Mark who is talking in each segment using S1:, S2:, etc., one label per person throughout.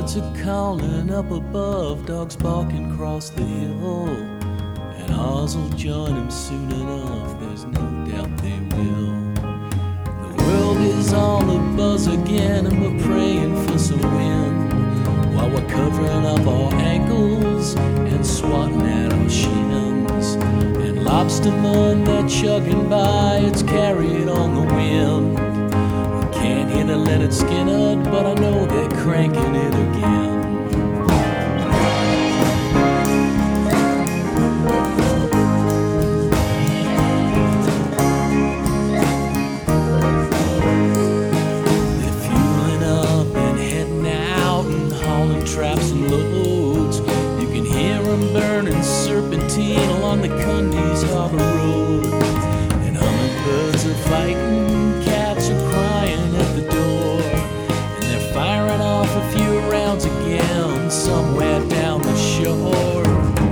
S1: Birds are calling up above, dogs barking across the hill, and ours will join them soon enough, there's no doubt they will. The world is all abuzz again, and we're praying for some wind, while we're covering up our ankles and swatting at our shins. And lobstermen, they're chugging by, it's carried on the wind. Can't hear the Leonard Skinner, but I know they're cranking it again. They're fueling up and heading out and hauling traps and loads. You can hear them burning serpentine along the Cundies Harbor Road. And hummingbirds are fighting, cats are crying at the door, and they're firing off a few rounds again somewhere down the shore.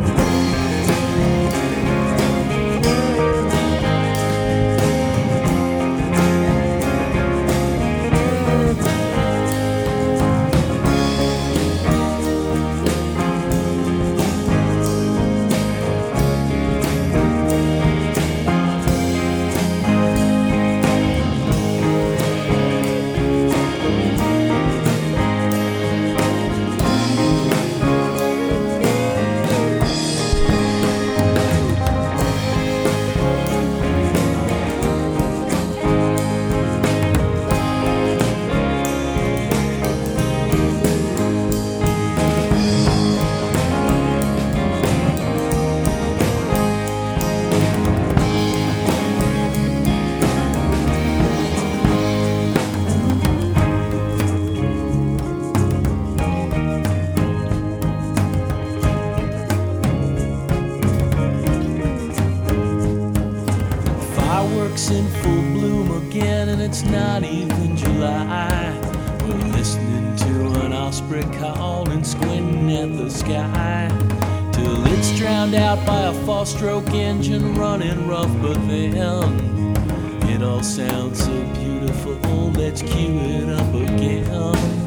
S1: Fireworks in full bloom again, and it's not even July. We're listening to an osprey call and squinting at the sky, till it's drowned out by a four-stroke engine running rough. But then it all sounds so beautiful, let's cue it up again.